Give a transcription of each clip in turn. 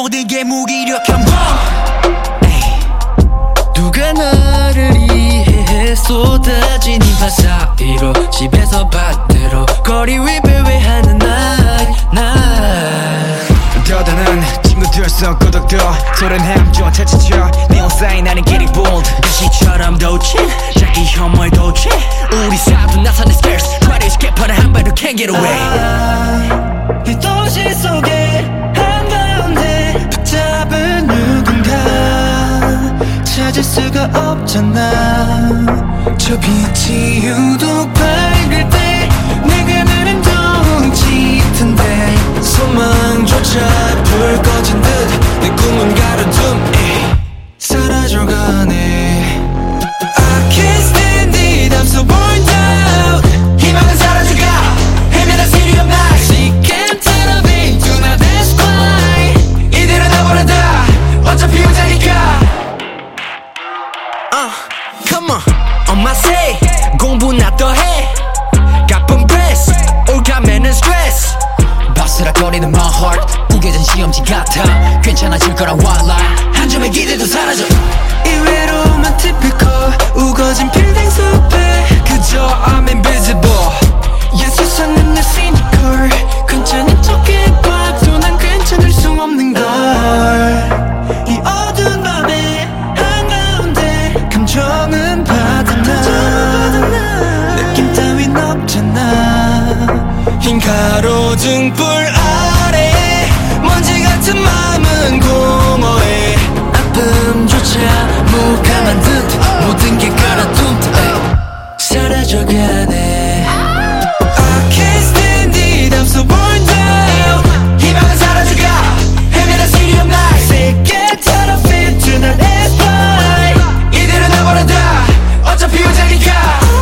모든 게 무기력한 밤. 누가 나를 이해해 쏟아진 인파 사이로 집에서 반대로 거리 위 배회하는 날 떠드는 친구들 속 고독도 소련 함정 차차차 네온 사인 나는 getting bold 가시처럼 도친 자기 혐오에 도취 우리 사도 나서는 stairs try to escape but 한 발도 can't get away. 이 도시 속에 한가운데 붙잡은 누군가 찾을 수가 없잖아. 저 빛이 유독 밝을 때 내가 나는 더욱 짙은데 소망조차 불 꺼진 듯 내 꿈은 가로등 사라져가네. I can't stand it, I'm so burned out. 희망은 사라져가 헤매다 시리엄 나이 Sick and tired of it, do not ask why. 이대로 나버려다 어차피 혼자니까. Come on, 엄마 say 공부나 더 해. 가쁜 press 올가면은 stress. 바스락거리는 my heart 우겨진 시험지 같아. 괜찮아질 거란 white lie 한 점의 기대도 사라져. 이외로만 typical 우거진 빌딩 숲에 그저 I'm invisible. 야 세상은 내 cynical 괜찮은 척해봐도 난 괜찮을 수 없는 걸. 이 어두운 밤에 한가운데 감정은 바다나 느낌 따윈 없잖아. 흰 가로등불 아래 먼지 같은 마음은 공허해. 아픔조차 무감한 듯 모든 게 가라앉은 듯 사라져가네. I can't stand it, I'm so burned out. 희망은 사라져가 헤매다 시리엄 나이 Sick and tired of it, do not ask why. 이대로 나버려다 어차피 혼자니까.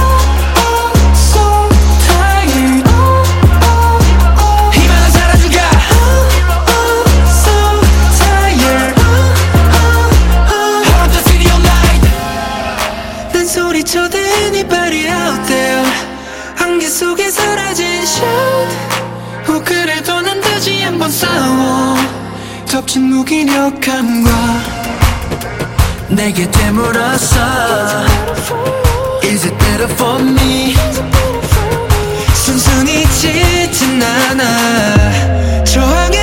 So tired. 희망은 사라져가 So tired. Hold the city all night. 난 소리쳐댄 anybody out there 안개 속에 사라진 shout. 그래도 난 다시 한번 싸워 덮친 무기력함과 내게 되물었어. Is it better for me? 순순히 짙은 않아 저항의